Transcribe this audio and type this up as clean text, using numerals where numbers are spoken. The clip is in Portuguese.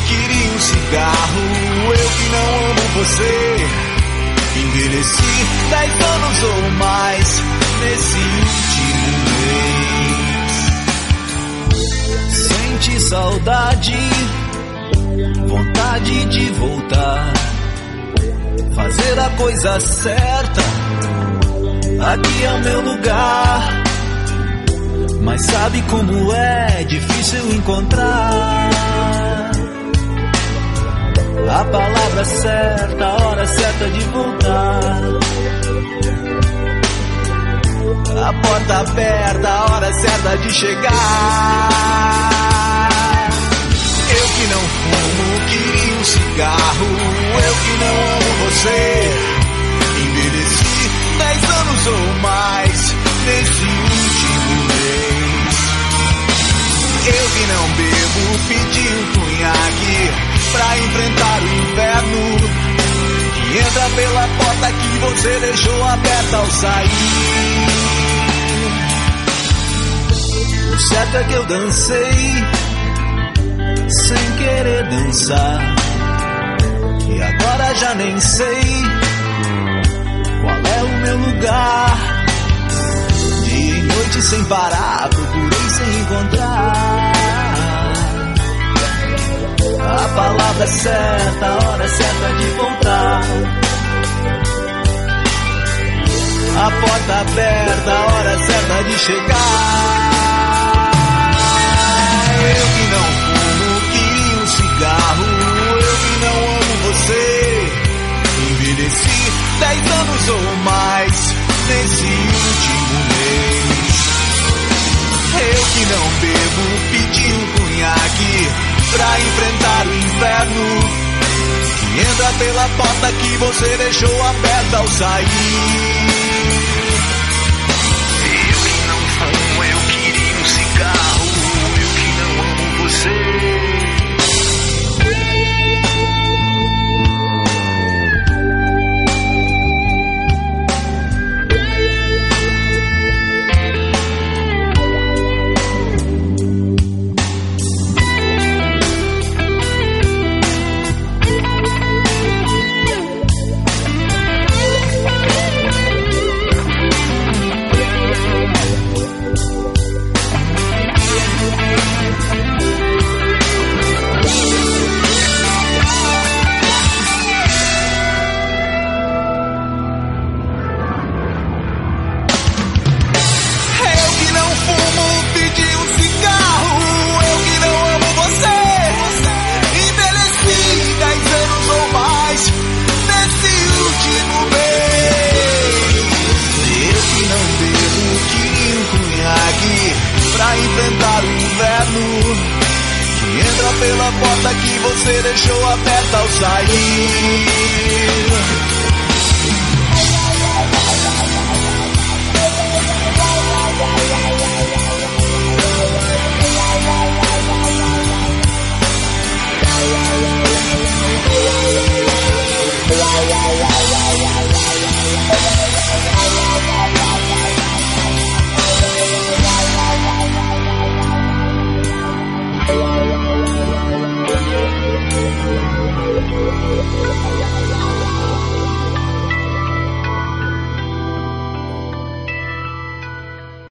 queria um cigarro. Eu que não amo você. Envelheci 10 anos ou mais nesse último mês. Sente saudade, vontade de voltar, fazer a coisa certa. Aqui é o meu lugar. Mas sabe como é difícil encontrar a palavra certa, a hora certa de voltar, a porta aberta, a hora certa de chegar. Eu que não fumo, queria um cigarro. Eu que não amo você. Envelheci 10 anos ou mais nesse último mês. Eu que não bebo, pedi um cunhaque pra enfrentar o inverno, que entra pela porta que você deixou aberta ao sair. O certo é que eu dancei sem querer dançar, e agora já nem sei qual é o meu lugar. Dia e noite sem parar, procurei sem encontrar a palavra certa, a hora certa de voltar, a porta aberta, a hora certa de chegar. Eu que não fumo, queria um cigarro. Eu que não amo você. Envelheci 10 anos ou mais nesse último mês. Eu que não bebo, pedi um cunhaque pra enfrentar o inverno, que entra pela porta que você deixou aberta ao sair. Eu que não fumo, eu queria um cigarro. Eu que não amo você. Enfrentar o inverno, que entra pela porta que você deixou aberta ao sair.